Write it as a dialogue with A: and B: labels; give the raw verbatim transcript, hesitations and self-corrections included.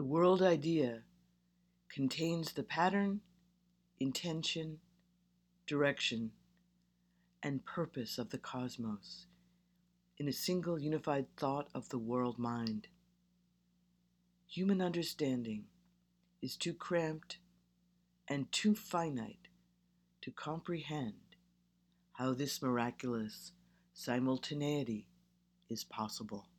A: The world idea contains the pattern, intention, direction, and purpose of the cosmos in a single unified thought of the world mind. Human understanding is too cramped and too finite to comprehend how this miraculous simultaneity is possible.